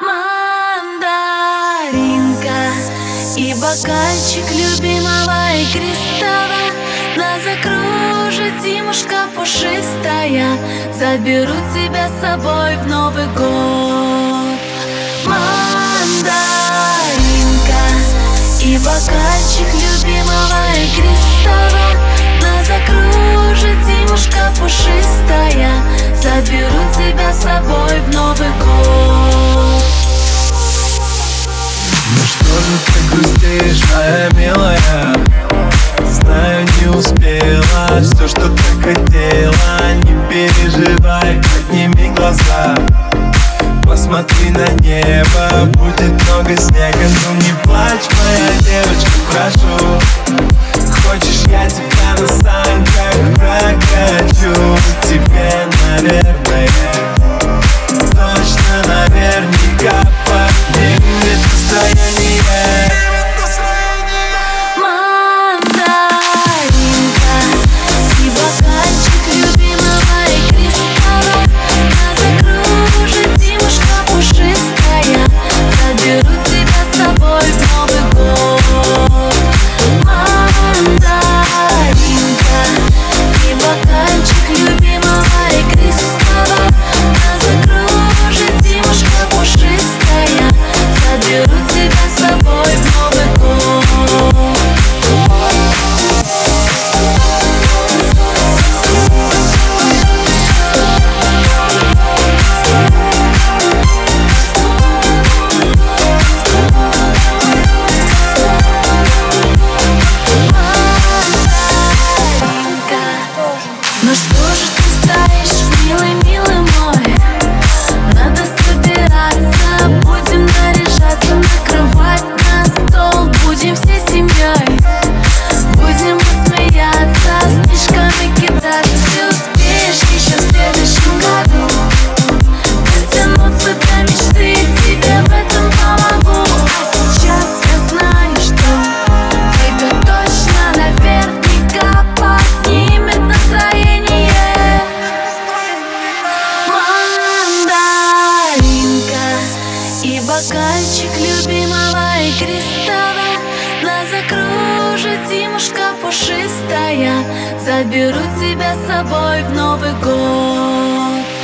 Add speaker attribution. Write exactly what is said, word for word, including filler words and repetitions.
Speaker 1: мандаринка и бокальчик любимого игристого. Нас закружит зимушка пушистая, заберу тебя с собой в Новый год. Мандаринка и бокальчик любимого игристого. Нас закружит зимушка пушистая, заберу тебя с собой в Новый год.
Speaker 2: Ну что же ты грустишь, моя милая? Знаю, не успела все, что ты хотела. Не переживай, подними глаза, посмотри на небо, будет много снега. Ну не плачь, моя девочка, прошу. Хочешь, я тебя на санках прокачу? Тебе, наверное, точно наверняка поднимет настроение.
Speaker 1: Мандаринка и бокальчик любимого игристого. Нас закружит зимушка пушистая, заберу тебя с собой в Новый год. Мандаринка и бокальчик любимого игристого. Нас закружит зимушка пушистая, заберу тебя с собой в Новый год. Ну что же ты стоишь, милый, милый мой? Надо собираться, будем наряжаться, накрывать на стол, будем всей семьей. Будем посмеяться, снежками кидаться. Ты успеешь еще в следующем году дотянуться до мечты, тебе в этом помогу. А сейчас я знаю, что тебя точно наверняка поднимет настроение. Мандаринка и бокальчик любимого игристого. Нас закружит зимушка пушистая, заберу тебя с собой в Новый год.